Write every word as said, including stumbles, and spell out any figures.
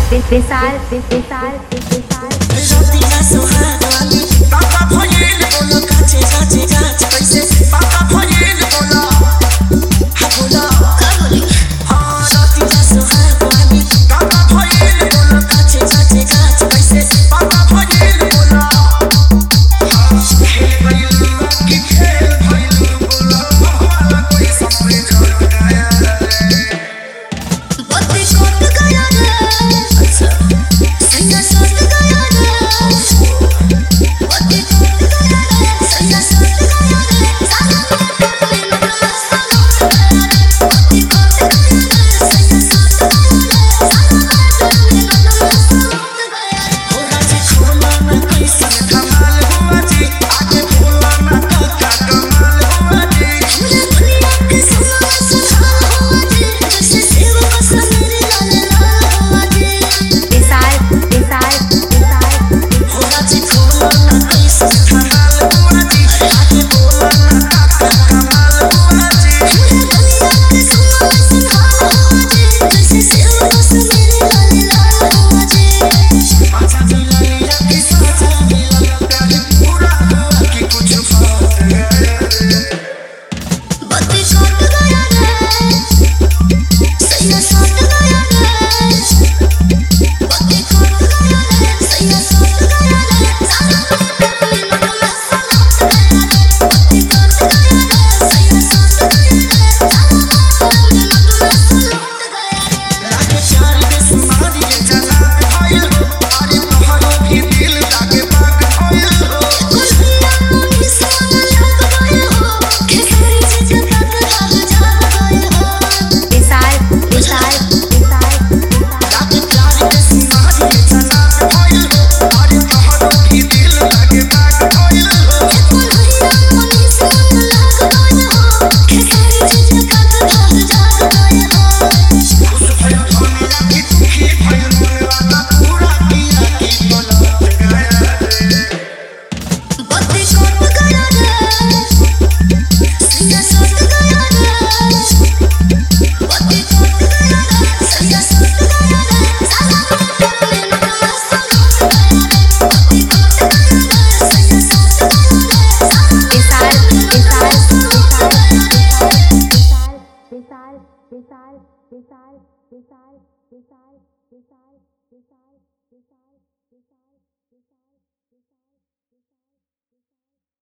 विशाल विशाल विशाल रोटी का सुहाग वाली पापा भइल बोलो काचे काचे काच कैसे पापा भइल बोलो हा बोलो का बोली हां रोटी का सुहाग वाली पापा भइल बोलो काचे काचे काच कैसे पापा भइल बोलो खेल भइल की खेल भइल बोलो वाला कोई समझ ना आया बत्ती कोट गया रे अच्छा सैया सोट गया रे बत्ती कोट गया रे सैया सोट गया रे साला में मतलब सोट गया रे बत्ती कोट गया रे सैया सोट गया रे साला में मतलब सोट गया रे हो राजी खोला ना कैसे धमाल हुआ जी आगे बोला ना का कमाल हुआ जी हमने दुनिया के समा सुहाल हुआ जी जैसे सेव का समेरे लाल लाल हुआ जी विशाल विशाल विशाल हो राजी खोला ना कैसे धमाल हुआ जी आगे बोला ना का कमाल हुआ जी हमने दुनिया के समा सुहाल हुआ जी जैसे सेव का समेरे लाल लाल हुआ जी आजा मिला लिया कि साजा मिला प्यार पूरा हुआ कि कुछ बात है बत्ती कोट गया रे सैया सोट गया रे बत्ती कोट गया रे सैया सोट गया रे साला में मतलब सोट गया रे बत्ती कोट गया रे सैया सोट गया रे साला में मतलब सोट गया रे लागे प्यार के समाधि के जला भइल हो अरे तोहरो भी दिल लागे बाग भइल हो कुलिया मोनी सोना लग गए हो खेसारी चीज तक भाग जाग गए हो विशाल विशाल विशाल लागे प्यार के समाधि के जला भइल हो अरे तोहरो भी दिल लागे बाग भइल हो कुलिया मोनी सोना लग गए हो खेसारी चीज तक भाग जाग गए हो खुश भयो धनिया की दुखी भयो मन वाला पूरा किया की पलट गया रे बत्ती कोट गया रे सैया सोट गया रे बत्ती कोट गया रे सैया सोट गया रे साला में मतलब सोट गया रे बत्ती कोट गया रे सैया सोट गया रे साला विशाल विशाल सोट गया रे विशाल विशाल विशाल विशाल विशाल विशाल विशाल विशाल